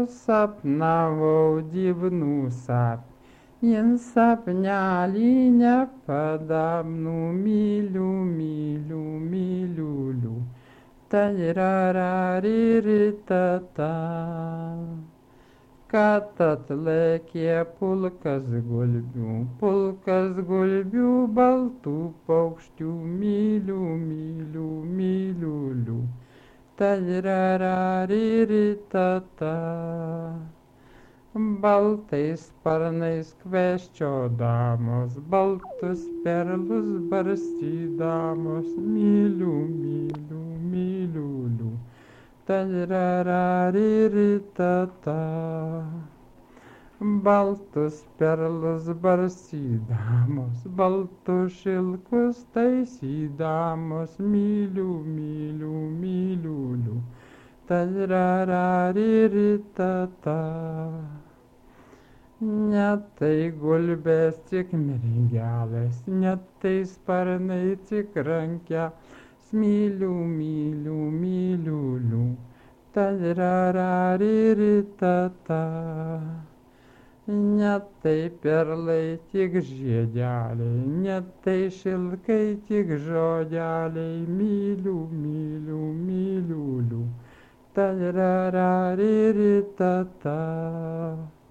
Sapnavau divnų Jin sapnelį nepadabnų myliu, myliu, myliuliu. Tararirita. Kad atlėkė pulkas gulbių, baltų paukščių, myliu, myliu, myliuliu. Tararirita. Baltais sparnais kveščiodamos, baltus perlus barstydamos, myliu, myliu, myliuliu. Tararirita. Baltus perlus barstydamos, baltus šilkus taisydamos, myliu, myliu, myliuliu. Tararirita. Ne tai gulbės, tik mergelės, ne tai sparnai, tik rankelės, myliu, myliu, myliuliu. Tararirita. Ne tai perlai, tik žiedeliai, ne tai šilkai, tik žodeliai, myliu, myliu, myliuliu. Tararirita.